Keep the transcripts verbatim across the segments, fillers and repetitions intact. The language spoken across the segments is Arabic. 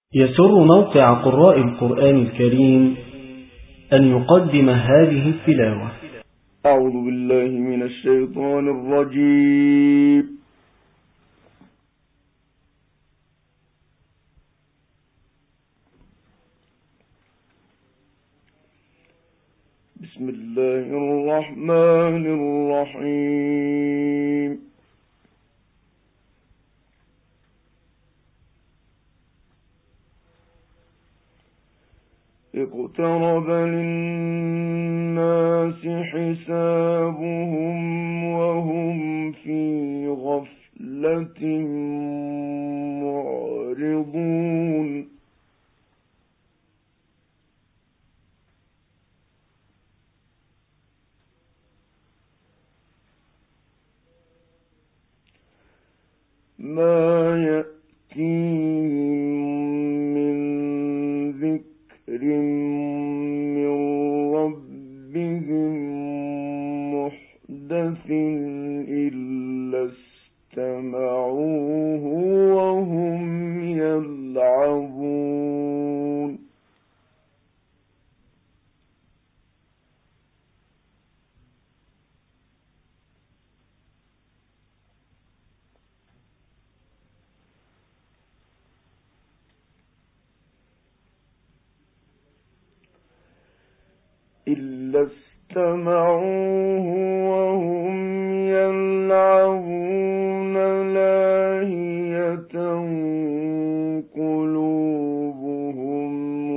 يسر موقع قراء القرآن الكريم أن يقدم هذه التلاوة. أعوذ بالله من الشيطان الرجيم. بسم الله الرحمن الرحيم. اقترب للناس حسابهم وهم في غفلة معرضون. ما يأتيهم من ذكر من ربهم محدث إلا استمعوه وهم يلعبون. إلا استمعوه وهم يلعبون لاهية قلوبهم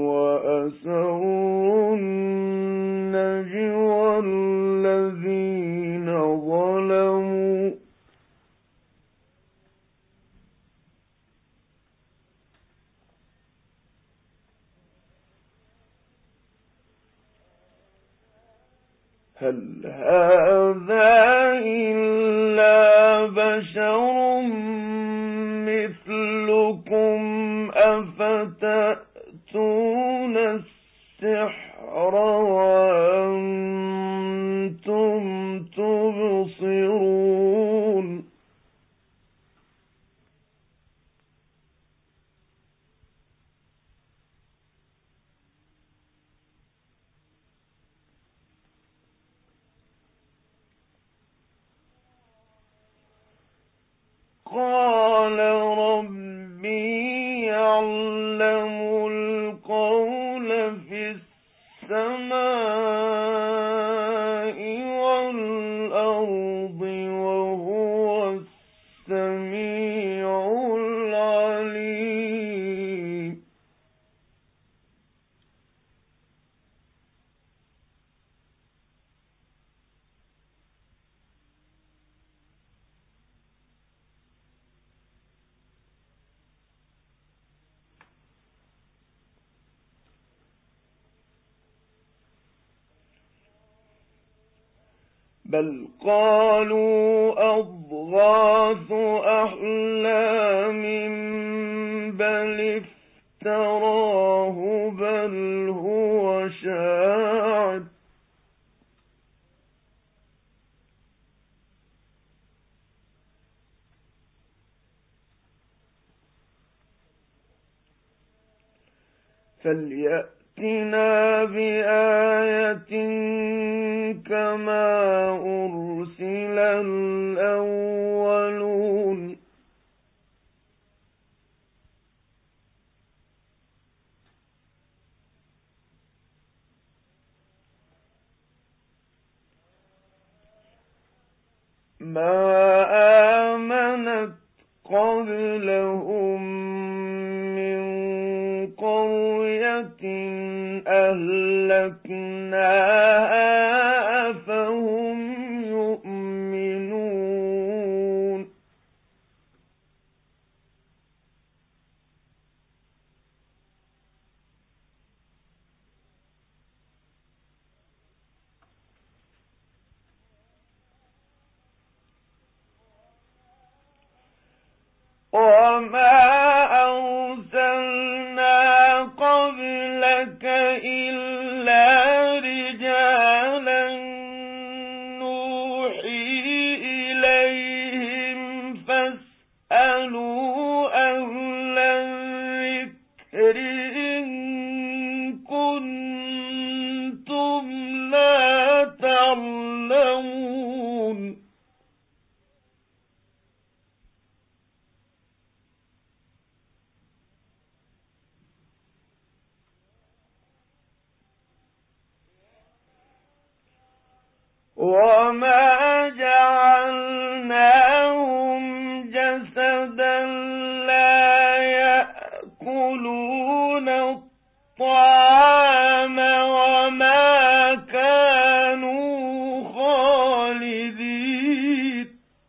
وأسروا النجوى الذين ظلموا هل هذا إلا بشر مثلكم أفتأتون السحر وأنتم تبصرون. قال ربي يعلم القول في السماء والأرض وهو السميع العليم. بل قالوا أضغاث أحلام بل افتراه بل هو شاعر فليأتنا بآية كما أرسل الأولون. ما آمنت قبلهم من قرية أهلكناها فهم يؤمنون. وما أرسلنا قبلك إلا رجالا نوحي إليهم فاسألوا أهل الذكر وما جعلناهم جسدا لا يأكلون الطعام وما كانوا خالدين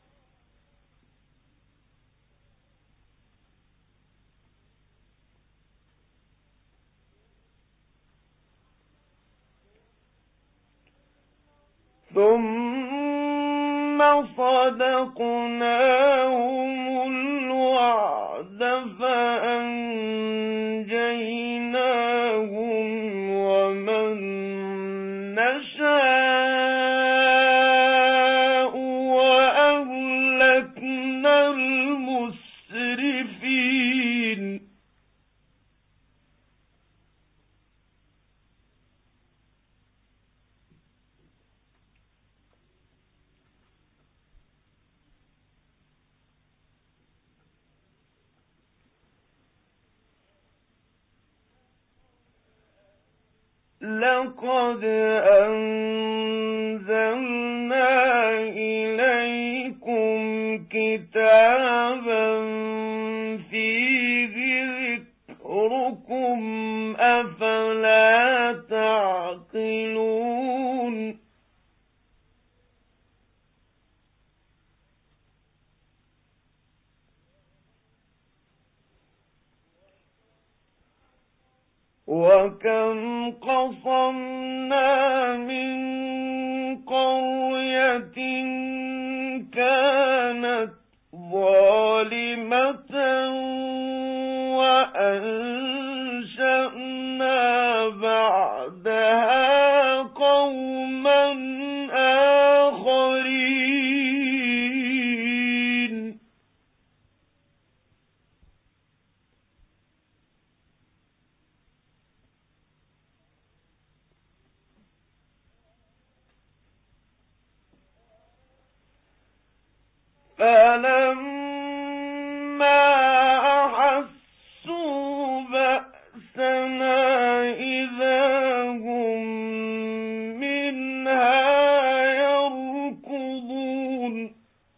ثم صدقناهم الوعد فأنجيناهم ومن نشاء وأهلكنا المسرفين لقد أنزلنا إليكم كتابا فيه ذكركم أفلا تعقلون وكم قصمنا من قرية كانت ظالمة وأنشأنا بعدها قوما آخرين فلما أحسوا بأسنا إذا هم منها يركضون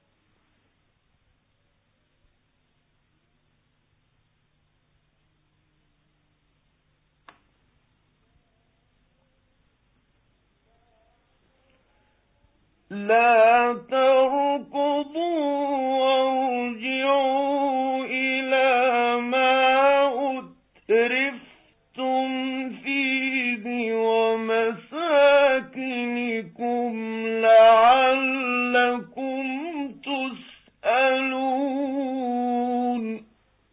لا تركضوا وارجعوا إلى ما أترفتم فيه ومساكنكم لعلكم تسألون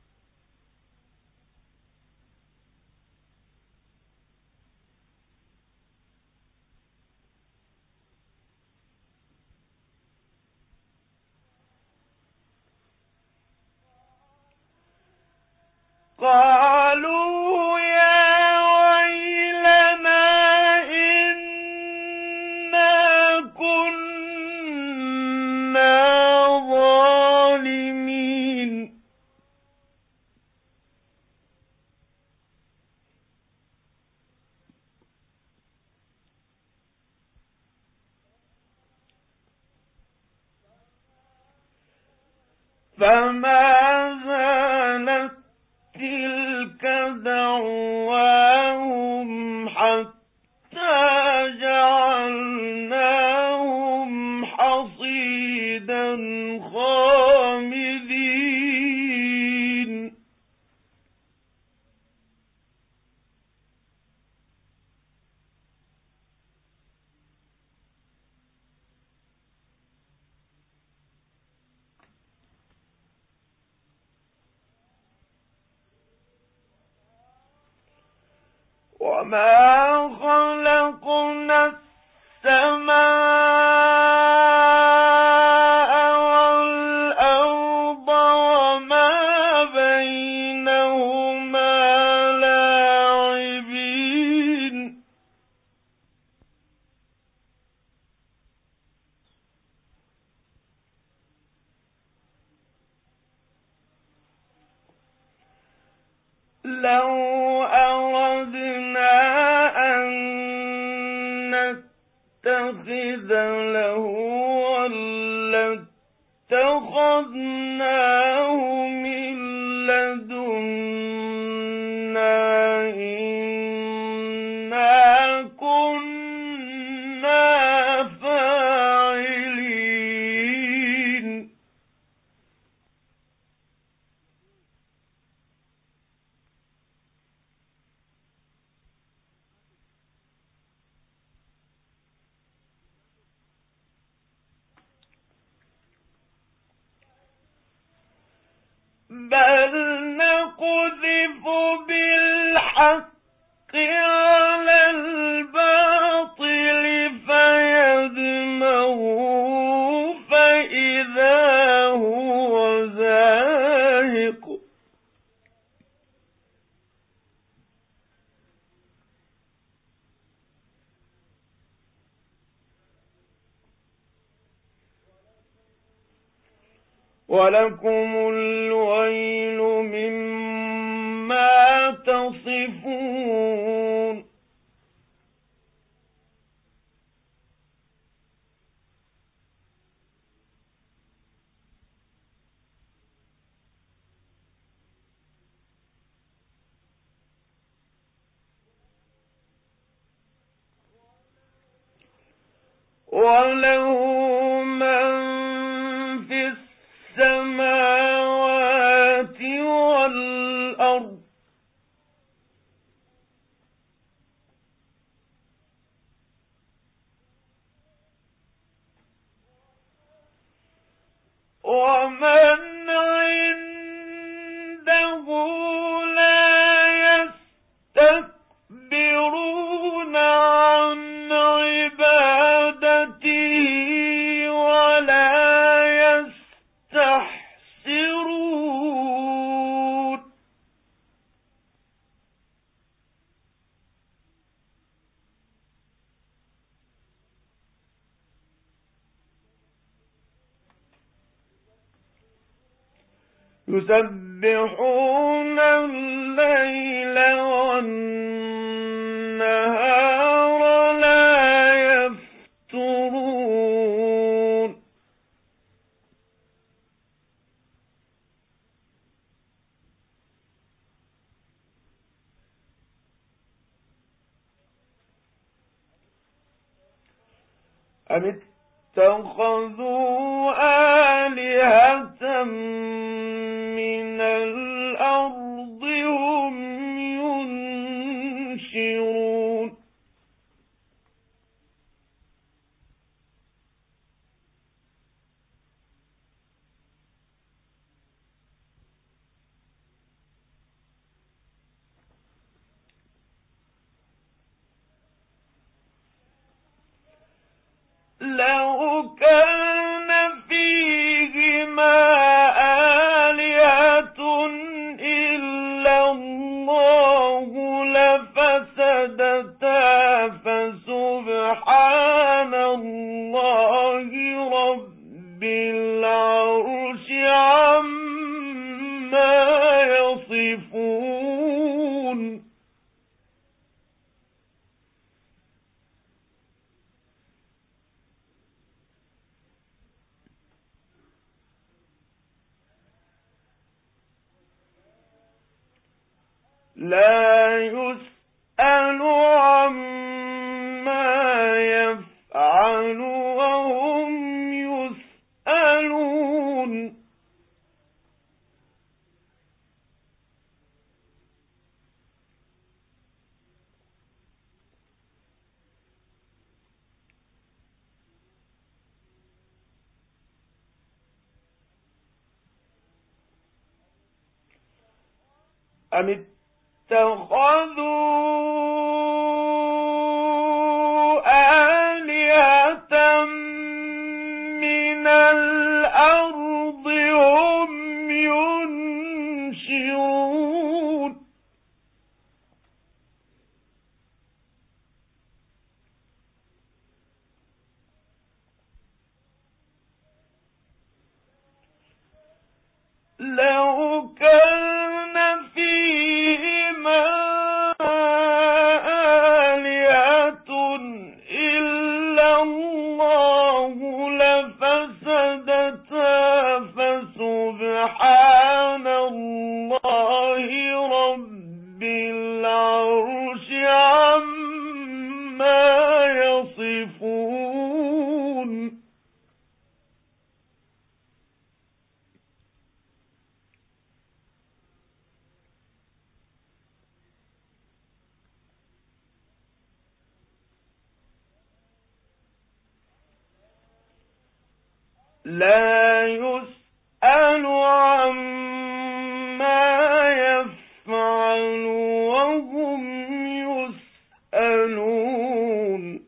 قالوا يا ويلنا إنا كنا ظالمين فما زالت تلك دعواهم حتى جعلناهم حصيدا خامدين وما خلقنا السماء والأرض وما بينهما لاعبين لو أردنا أن لهوا لاتخذناه من لدنا إنا كنا فاعلين. بل نقذف بالحق على الباطل فيدمغه فإذا هو زاهق. ولكم الويل مما تصفون. وله من في السماوات والأرض ومن عنده لا يستكبرون عن عبادته ولا يستحسرون. يسبحون الليل والنهار لا يفترون. أم اتخذوا آلهة من الأرض هم ينشرون. لو كان فيهما آلهة إلا الله لفسدتا فسبحان الله رب العرش عما يصفون. لا يسأل عما يفعل وهم يسألون. أم اتخذوا آلهة من الأرض هم ينشرون. لو كان فيهما آلهة إلا لا يسأل عما يفعل وهم يسألون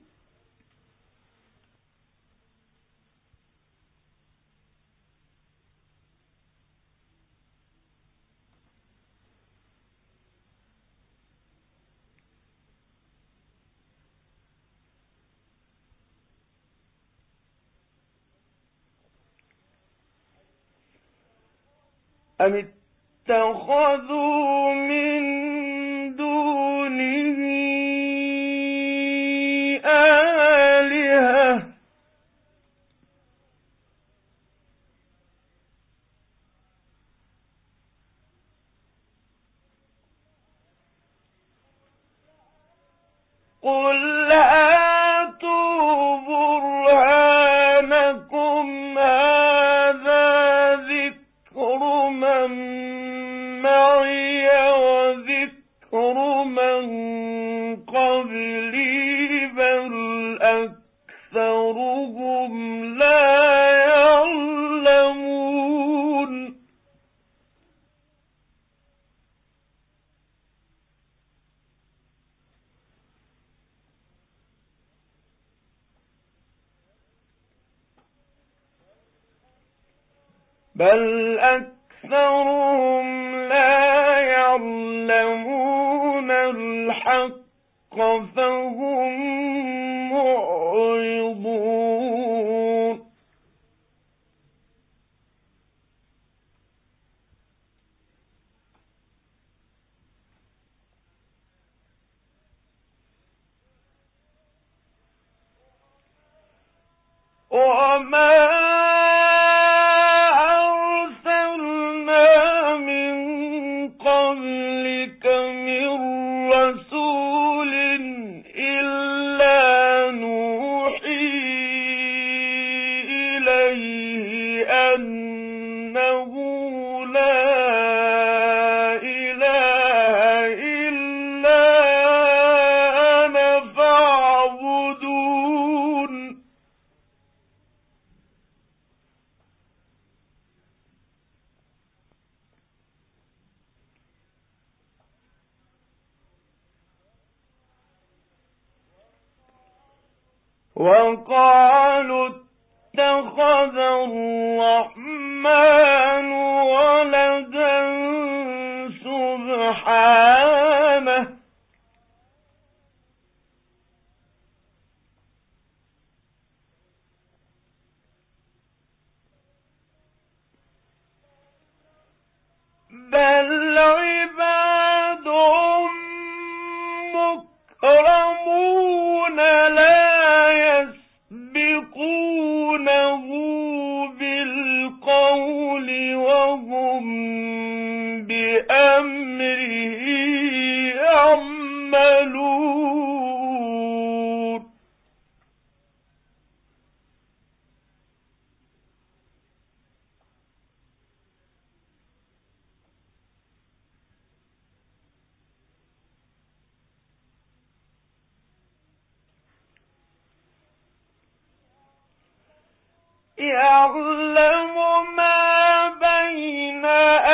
أم اتخذوا من دونه آلهة قل هاتوا برهانكم هذا ذكر من معي وذكر من قبلي بل أكثرهم لا يعلمون بل أكثرهم لا يعلمون الحق فهم معرضون وما قبلك من رسول إلا نوحي إليه أنه لا إله إلا أنا فاعبدون وقالوا اتخذ الرحمن ولدا سبحانه بل عباد مكرمون لا يسبقونه بالقول وهم بأمره يعملون يعلم ما بين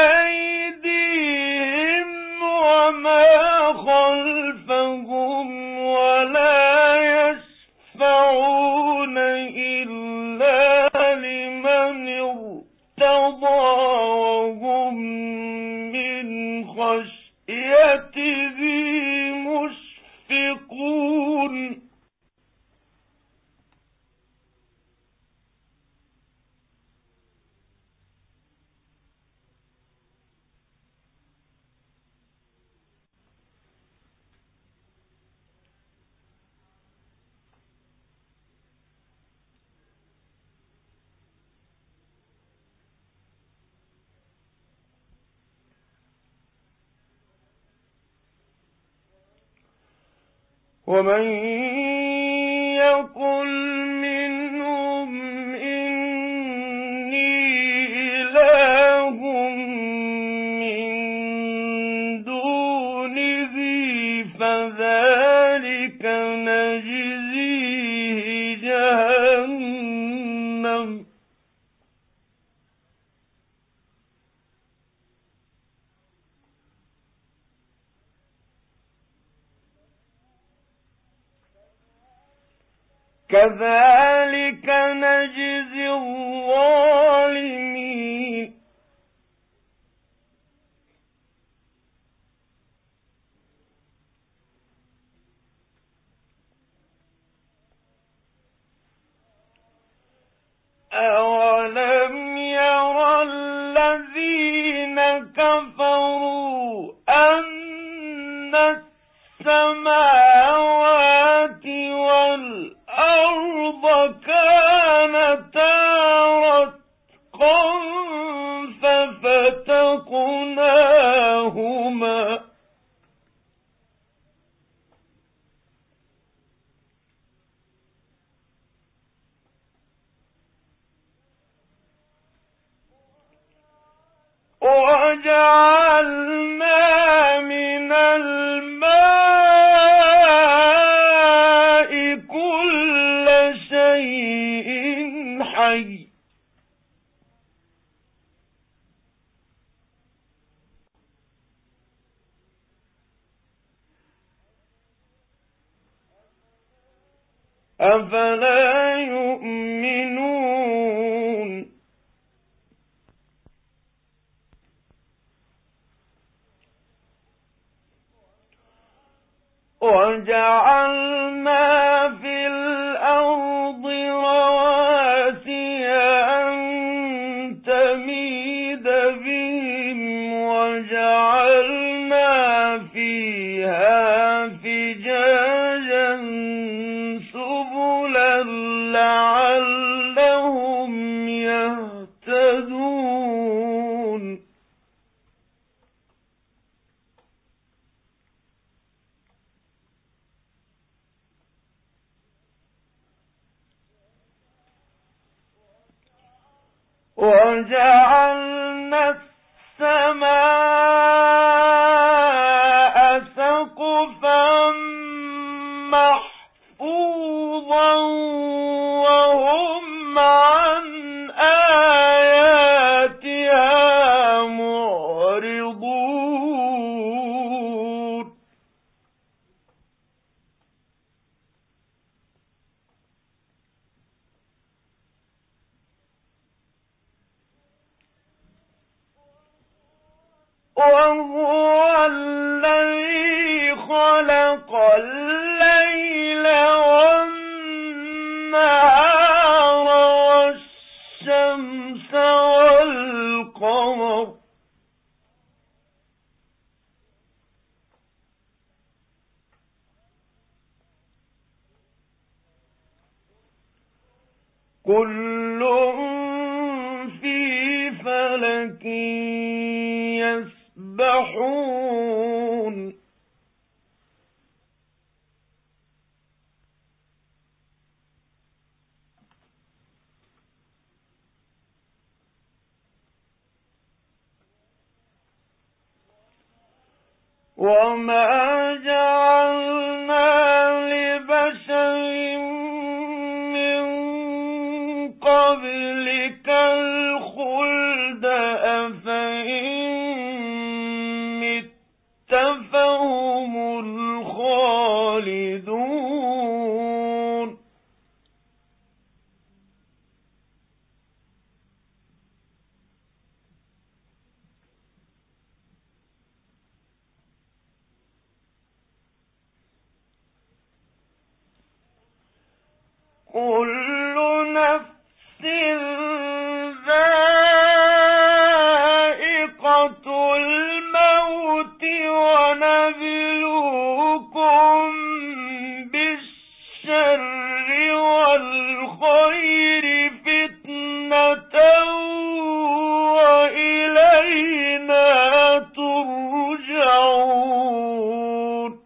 أيديهم وما خلفهم ولا يشفعون إلا لمن ارتضى وهم من خشيته مشفقون ومن يقل منهم إني إله من دونه فذلك نجزيه جهنم كذلك نجزي الظالمين. أولم ير الذين كفروا أن السماوات والأرض كانتا رتقا ففتقناهما وجعلنا من الماء كل شيء حي أفلا يؤمنون وجعلنا في الأرض رواسي أن تميد بهم وجعلنا فيها فجاجا سبلا لعلهم يهتدون وجعلنا السماء سقفا محفوظا وهم عن آياتها معرضون وهو الذي خلق الليل والنهار والشمس والقمر كل في فلك يسبحون وما جعلنا لبشر من قبلك الخلد أفإن مت فهم الخالدون كل نفس ذائقة الموت ونبلوكم بالشر والخير فتنة وإلينا ترجعون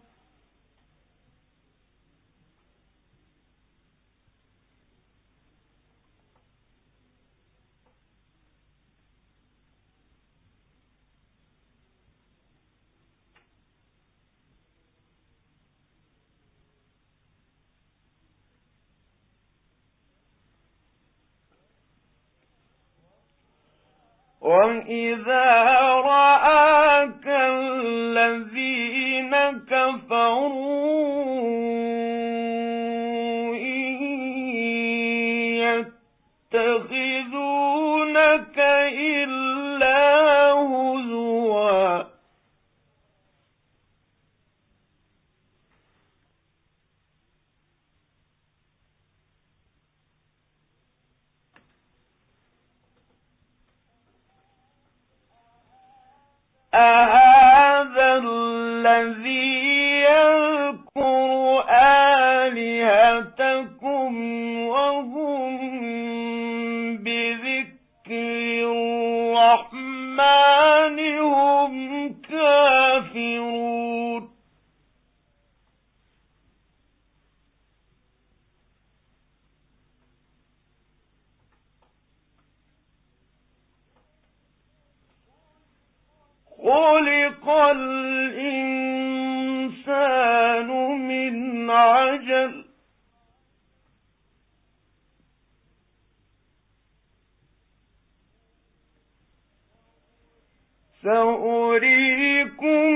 وَإِذَا رَآكَ الَّذِينَ كَفَرُوا إِن أهذا الذي يذكر آلهتكم وهم بذكر الرحمن هم كافرون خلق الإنسان من عجل سأريكم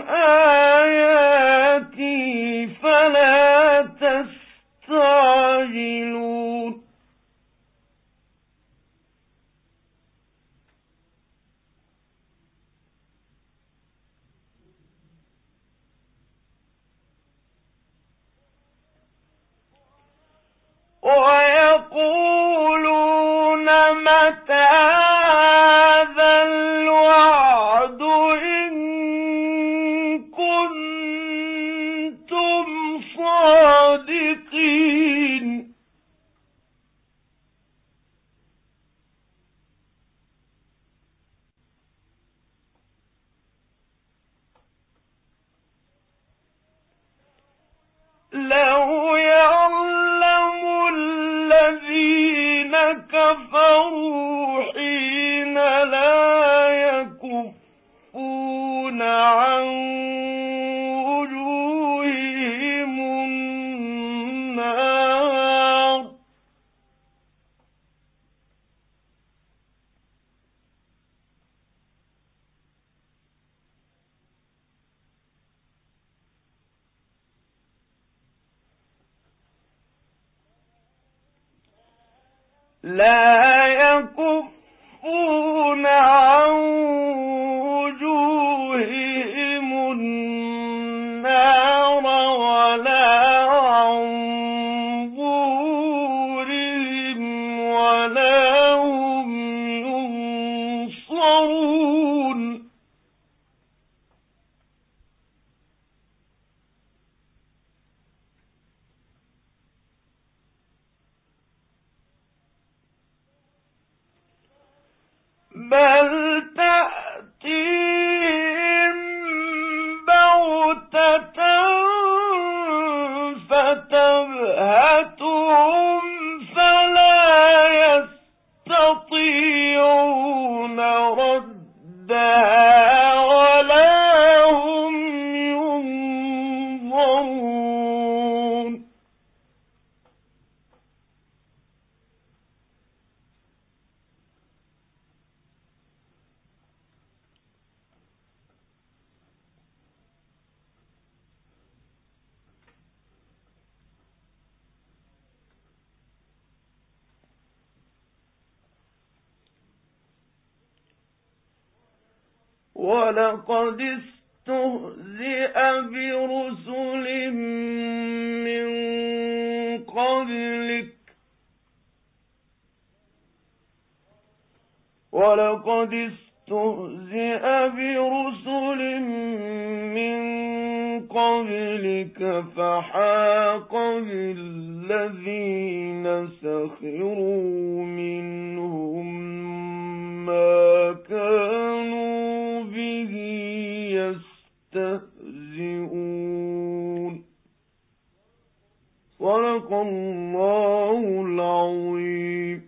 آياتي فلا تستعجلون ويقولون متى هذا الوعد إن كنتم صادقين لو يعلم الذين كفروا حين لا يكفون عن وجوههم النار لا يكفون عن وجوههم النار ولا عن ظهورهم ولا هم ينصرون بل تأتيهم بغتة فتبهتهم فلا يستطيعون ردها ولا هم ينظرون ولقد استهزئ برسل من قبلك ولقد استهزئ برسل من قبلك فحاق بالذين سخروا منهم ما كانوا به يستهزئون صدق الله العظيم.